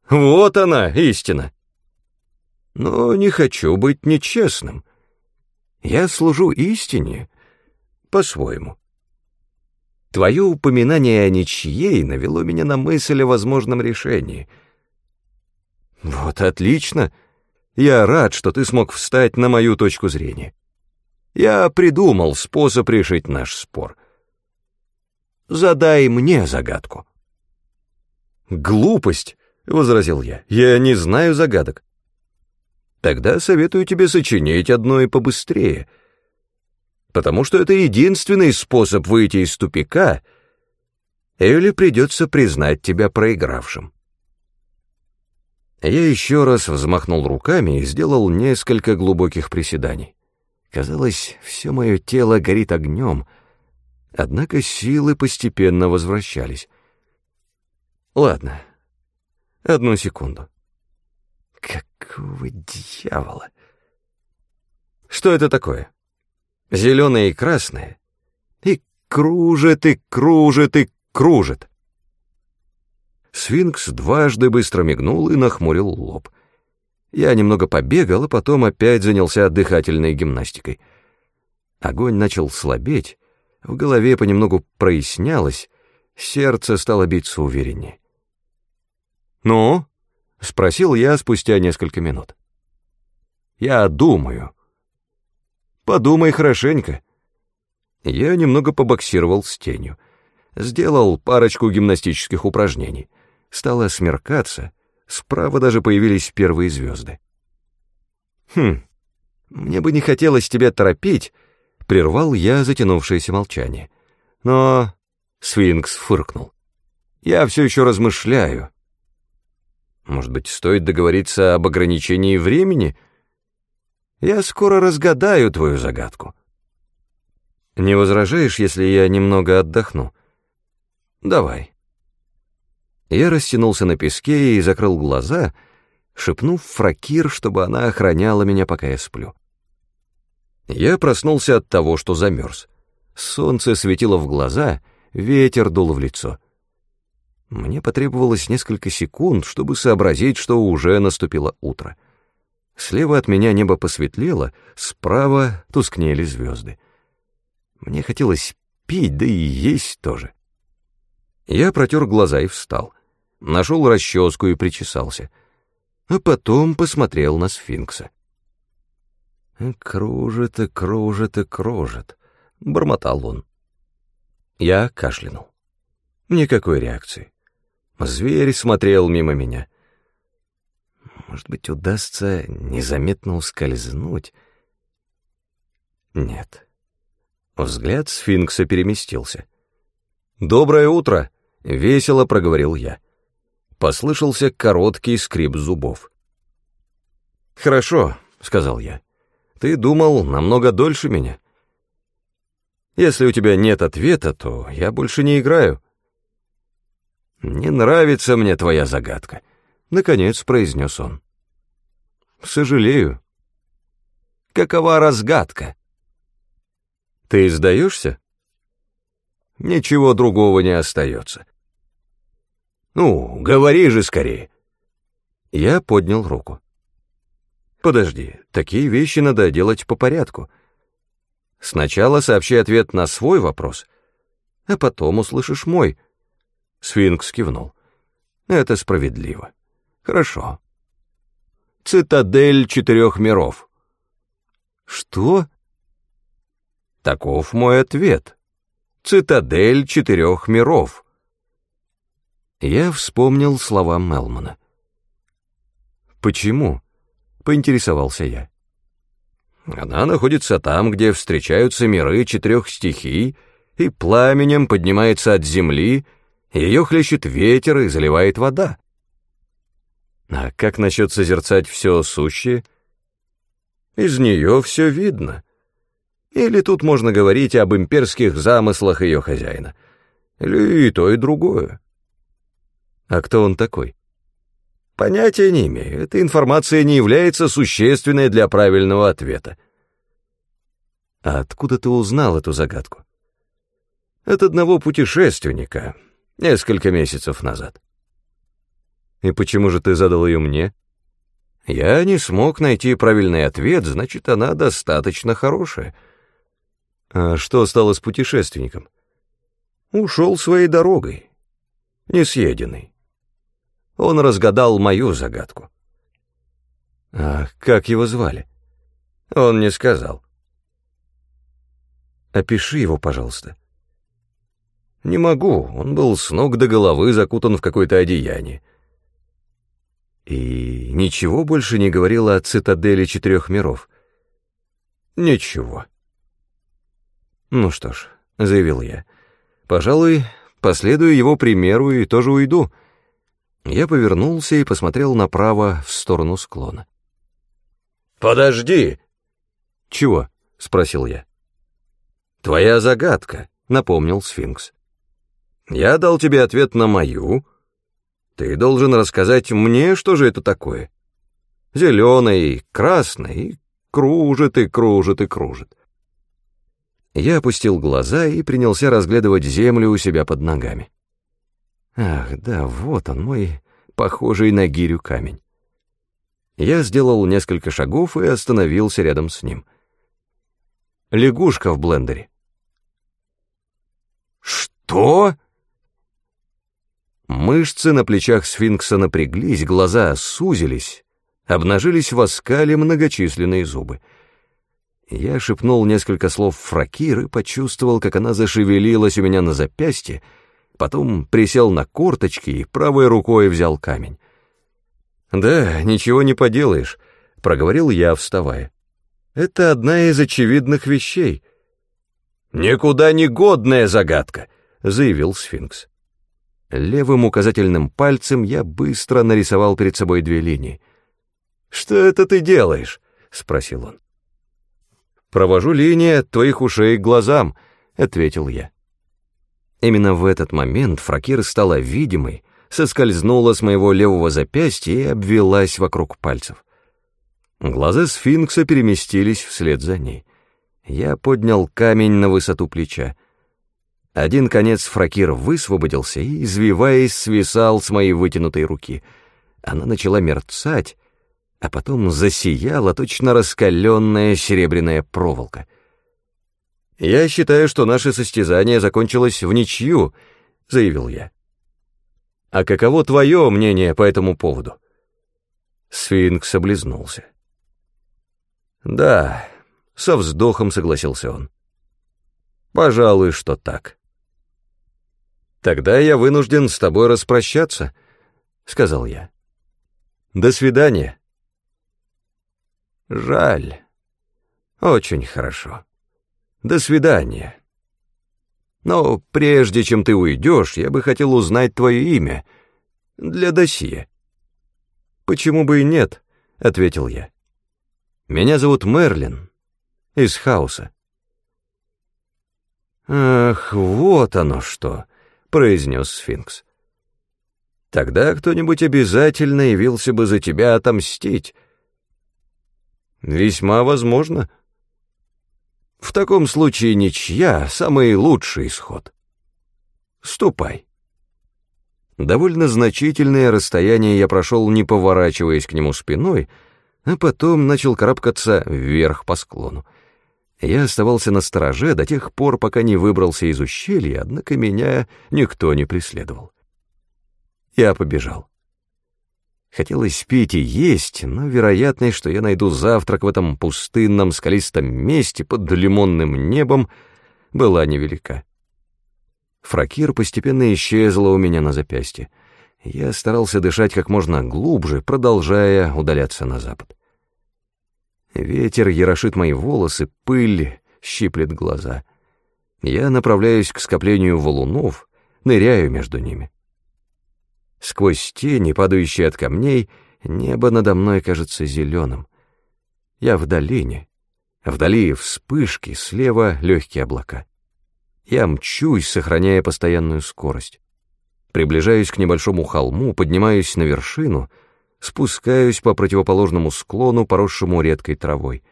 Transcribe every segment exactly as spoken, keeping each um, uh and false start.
Вот она, истина. Но не хочу быть нечестным. Я служу истине по-своему. Твое упоминание о ничьей навело меня на мысль о возможном решении. Вот отлично. Я рад, что ты смог встать на мою точку зрения. Я придумал способ решить наш спор. Задай мне загадку. Глупость, — возразил я, — я не знаю загадок. Тогда советую тебе сочинить одно и побыстрее, потому что это единственный способ выйти из тупика, или придется признать тебя проигравшим. Я еще раз взмахнул руками и сделал несколько глубоких приседаний. Казалось, все мое тело горит огнем, однако силы постепенно возвращались. Ладно, одну секунду. Какого дьявола? Что это такое? Зеленое и красное. И кружит, и кружит, и кружит. Сфинкс дважды быстро мигнул и нахмурил лоб. Я немного побегал, а потом опять занялся дыхательной гимнастикой. Огонь начал слабеть, в голове понемногу прояснялось, сердце стало биться увереннее. «Ну?» — спросил я спустя несколько минут. «Я думаю». «Подумай хорошенько». Я немного побоксировал с тенью, сделал парочку гимнастических упражнений. Стало смеркаться, справа даже появились первые звезды. «Хм, мне бы не хотелось тебя торопить», — прервал я затянувшееся молчание. «Но...» — Сфинкс фыркнул. «Я все еще размышляю. Может быть, стоит договориться об ограничении времени? Я скоро разгадаю твою загадку. Не возражаешь, если я немного отдохну? Давай». Я растянулся на песке и закрыл глаза, шепнув Фракир, чтобы она охраняла меня, пока я сплю. Я проснулся от того, что замерз. Солнце светило в глаза, ветер дул в лицо. Мне потребовалось несколько секунд, чтобы сообразить, что уже наступило утро. Слева от меня небо посветлело, справа тускнели звезды. Мне хотелось пить, да и есть тоже. Я протер глаза и встал. Нашел расческу и причесался. А потом посмотрел на сфинкса. «Кружит и кружит и кружит», — бормотал он. Я кашлянул. Никакой реакции. Зверь смотрел мимо меня. Может быть, удастся незаметно ускользнуть? Нет. Взгляд сфинкса переместился. «Доброе утро!» — весело проговорил я. Послышался короткий скрип зубов. «Хорошо», — сказал я. «Ты думал намного дольше меня. Если у тебя нет ответа, то я больше не играю». «Не нравится мне твоя загадка», — наконец произнес он. «Сожалею». «Какова разгадка?» «Ты сдаешься?» «Ничего другого не остается». «Ну, говори же скорее». Я поднял руку. «Подожди, такие вещи надо делать по порядку. Сначала сообщи ответ на свой вопрос, а потом услышишь мой». Сфинкс кивнул. «Это справедливо. Хорошо. Цитадель четырех миров». «Что?» «Таков мой ответ. Цитадель четырех миров». Я вспомнил слова Мелмана. «Почему?» — поинтересовался я. «Она находится там, где встречаются миры четырех стихий, и пламенем поднимается от земли, ее хлещет ветер и заливает вода». «А как насчет созерцать все сущее?» «Из нее все видно. Или тут можно говорить об имперских замыслах ее хозяина, или и то, и другое». «А кто он такой?» «Понятия не имею. Эта информация не является существенной для правильного ответа». «А откуда ты узнал эту загадку?» «От одного путешественника, несколько месяцев назад». И почему же ты задал ее мне? Я не смог найти правильный ответ, значит, она достаточно хорошая. А что стало с путешественником? Ушел своей дорогой, несъеденный. Он разгадал мою загадку. А как его звали? Он не сказал. Опиши его, пожалуйста. Не могу, он был с ног до головы закутан в какое-то одеяние. И ничего больше не говорила о цитадели четырех миров? Ничего. Ну что ж, заявил я, пожалуй, последую его примеру и тоже уйду. Я повернулся и посмотрел направо в сторону склона. «Подожди!» «Чего?» — спросил я. «Твоя загадка», — напомнил сфинкс. «Я дал тебе ответ на мою. Ты должен рассказать мне, что же это такое. Зеленый, красный, кружит и кружит и кружит». Я опустил глаза и принялся разглядывать землю у себя под ногами. Ах, да, вот он, мой похожий на гирю камень. Я сделал несколько шагов и остановился рядом с ним. Лягушка в блендере. «Что?» Мышцы на плечах сфинкса напряглись, глаза сузились, обнажились в оскале многочисленные зубы. Я шепнул несколько слов Фракир и почувствовал, как она зашевелилась у меня на запястье, потом присел на корточки и правой рукой взял камень. «Да, ничего не поделаешь», — проговорил я, вставая. «Это одна из очевидных вещей». «Никуда не годная загадка», — заявил сфинкс. Левым указательным пальцем я быстро нарисовал перед собой две линии. «Что это ты делаешь?» — спросил он. «Провожу линии от твоих ушей к глазам», — ответил я. Именно в этот момент Фракир стала видимой, соскользнула с моего левого запястья и обвелась вокруг пальцев. Глаза сфинкса переместились вслед за ней. Я поднял камень на высоту плеча. Один конец Фракир высвободился и, извиваясь, свисал с моей вытянутой руки. Она начала мерцать, а потом засияла точно раскаленная серебряная проволока. «Я считаю, что наше состязание закончилось в ничью», — заявил я. «А каково твое мнение по этому поводу?» Сфинкс облизнулся. «Да», — со вздохом согласился он. «Пожалуй, что так». «Тогда я вынужден с тобой распрощаться», — сказал я. «До свидания». «Жаль. Очень хорошо. До свидания. Но прежде чем ты уйдешь, я бы хотел узнать твое имя для досье». «Почему бы и нет?» — ответил я. «Меня зовут Мерлин, из Хаоса». «Ах, вот оно что!» — произнес сфинкс. «Тогда кто-нибудь обязательно явился бы за тебя отомстить». «Весьма возможно. В таком случае ничья — самый лучший исход. Ступай». Довольно значительное расстояние я прошел, не поворачиваясь к нему спиной, а потом начал карабкаться вверх по склону. Я оставался настороже до тех пор, пока не выбрался из ущелья, однако меня никто не преследовал. Я побежал. Хотелось пить и есть, но вероятность, что я найду завтрак в этом пустынном скалистом месте под лимонным небом, была невелика. Фракир постепенно исчезла у меня на запястье. Я старался дышать как можно глубже, продолжая удаляться на запад. Ветер ерошит мои волосы, пыль щиплет глаза. Я направляюсь к скоплению валунов, ныряю между ними. Сквозь тени, падающие от камней, небо надо мной кажется зеленым. Я в долине. Вдали вспышки, слева легкие облака. Я мчусь, сохраняя постоянную скорость. Приближаюсь к небольшому холму, поднимаюсь на вершину, спускаюсь по противоположному склону, поросшему редкой травой.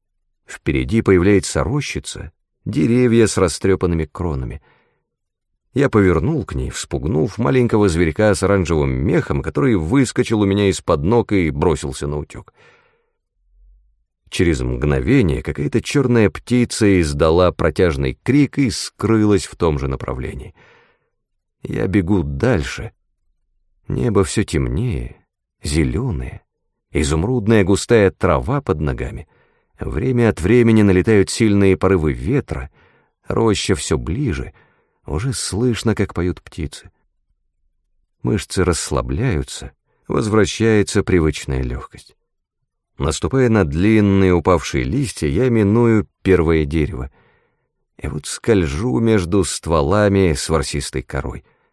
Впереди появляется рощица, деревья с растрепанными кронами. Я повернул к ней, вспугнув маленького зверька с оранжевым мехом, который выскочил у меня из-под ног и бросился на утек. Через мгновение какая-то черная птица издала протяжный крик и скрылась в том же направлении. Я бегу дальше. Небо все темнее, зеленое, изумрудная густая трава под ногами. Время от времени налетают сильные порывы ветра, роща все ближе, уже слышно, как поют птицы. Мышцы расслабляются, возвращается привычная легкость. Наступая на длинные упавшие листья, я миную первое дерево, и вот скольжу между стволами с ворсистой корой.